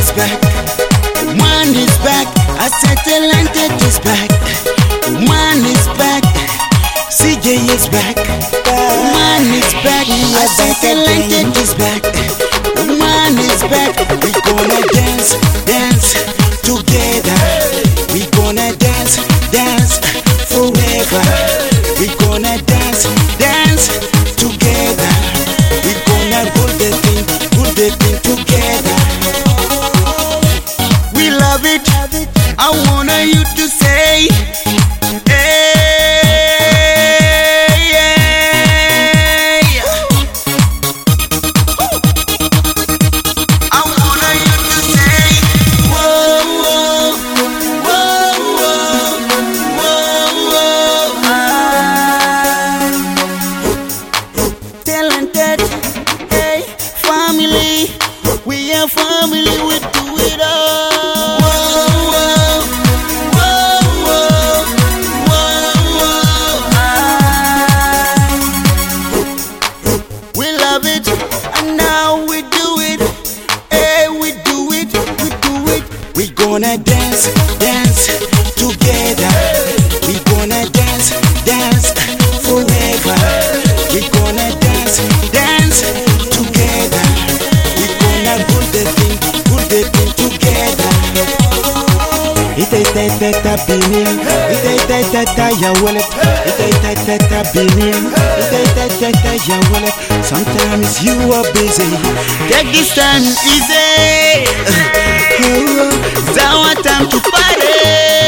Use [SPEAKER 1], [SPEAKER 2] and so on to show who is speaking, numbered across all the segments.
[SPEAKER 1] is back. Man is back. I said talented is back. Man is back. CJ is back. Man is back. I said talented is back. Man is back. We gonna dance, dance together. We gonna dance, dance forever. We gonna dance, dance together. We gonna hold the thing together. We love it. I want you to say, hey, hey. I want you to say, whoa, whoa, whoa, whoa, whoa. Talented, hey, family. We are family, we do it all. We gonna dance, dance together. We gonna dance, dance forever. We gonna dance, dance together. We gonna hold the thing together. Ita binin, ita ya wallet. Ita binin, ita ya wallet. Sometimes you are busy. Take this time easy. It's our time to party.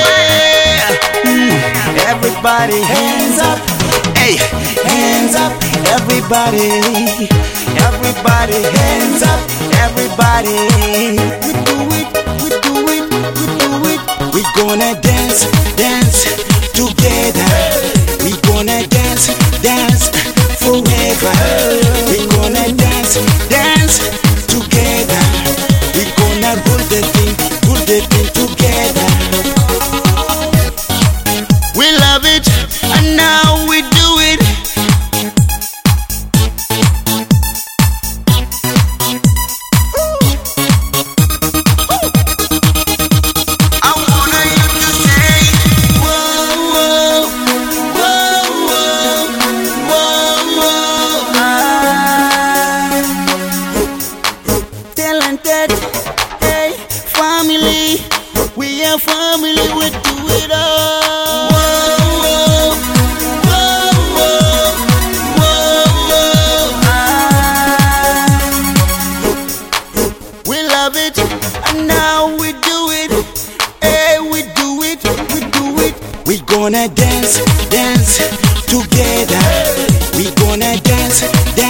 [SPEAKER 1] Everybody hands up. Hey, hands up. Everybody. Everybody hands up. Everybody. We do it. We do it. We do it. We gonna dance, dance together. We gonna dance, dance forever. We gonna dance, dance together. We gonna hold the thing together. We love it, and now we do it. I want you to say, whoa, whoa, whoa, whoa, whoa, whoa. Talented, hey, family. We are family, we do it all. Whoa, whoa, whoa, whoa, whoa. We love it, and now we do it. Hey, we do it, we do it. We gonna dance, dance together. We gonna dance, dance.